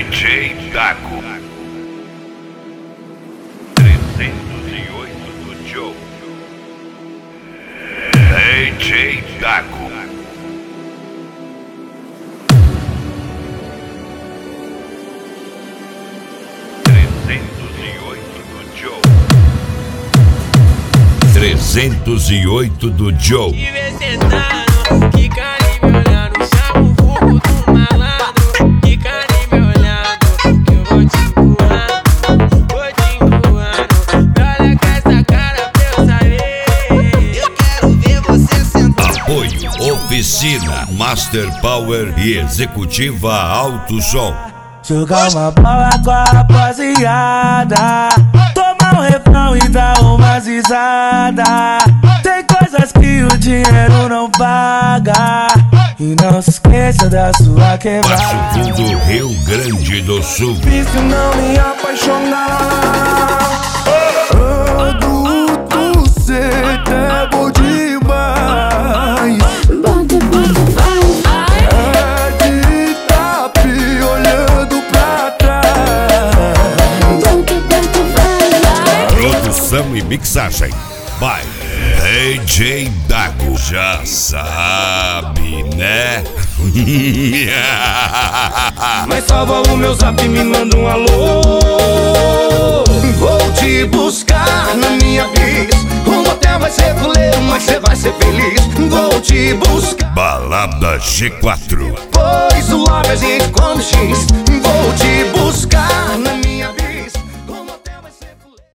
DJ Dago 308 do Joe. DJ Dago 308 do Joe. Que carinho me olhando, chama o vulgo do malandro. Que carinho me olhando, que eu vou te empurrando, vou te empurrando. Olha com essa cara pra eu saber. Eu quero ver você sentar. Apoio Oficina Master Power e Executiva Alto Som. Jogar uma bola com a rapaziada, tomar um refrão e dar umas risadas. Tem coisas que o dinheiro não paga, e não se esqueça da sua quebrada. Passo Fundo, Rio Grande do Sul. Difícil não me apaixonar. Adulto, cê é bom demais. É de tapi olhando pra trás. Produção e mixagem by DJ Dago. Já sabe, né? Mas salva o meu zap e me manda um alô. Vou te buscar na minha bis. O motel vai ser fuleiro, mas cê vai ser feliz. Vou te buscar. Balada G4. Pois o love a gente come X. Vou te buscar na minha